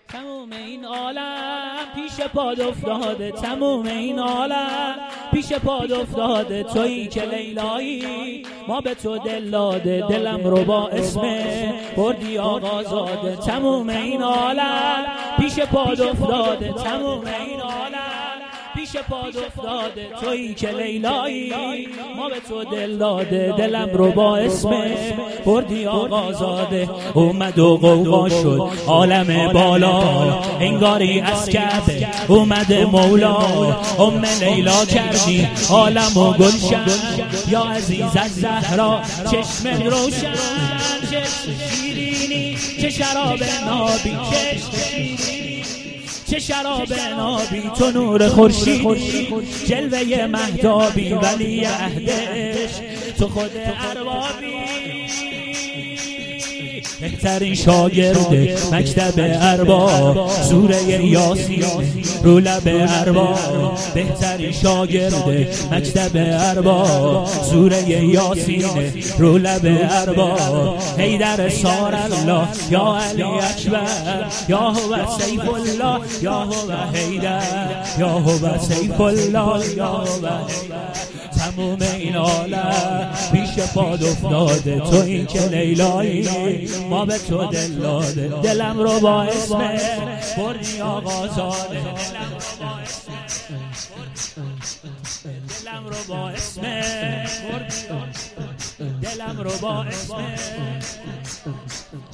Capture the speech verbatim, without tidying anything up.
تموم این عالم پیش پاد افتاده، تموم این عالم پیش پاد افتاده. تویی که لیلایی ما به تو دل داده، دلم رو با اسم بردی آقا زاده. تموم این عالم پیش پاد افتاده، تموم این عالم پیش پاد افتاده. تویی که لیلایی ما به تو دل داده، دلم رو با اسم بردی آقا زاده. اومد و قوقا شد عالم بالا، انگاری از کعبه اومد مولا. ام لیلا کردی عالم و گلشن، یا عزیز از زهرا چشم روشن. چشم شیرینی چه شراب نابی، چه شراب نابی. تو نور خورشیدی جلوه مهتابی، ولی عهدش تو خود اربابی. بهترین شاگرد مکتب ارباب، سوره یاسین رو لب ارباب. بهترین شاگرد مکتب ارباب، سوره یاسین رو لب ارباب. حیدر سار الله یا علی اکبر، یا هو سیف الله، یا هو حیدر، یا هو سیف الله، یا هو حیدر. تموم این عالم پیش پاد افتاده، تو این که لیلایی ما به تو دل داده. دلم رو با اسم بردی آقا زاده، دلم رو با اسم بردی، دلم رو با اسم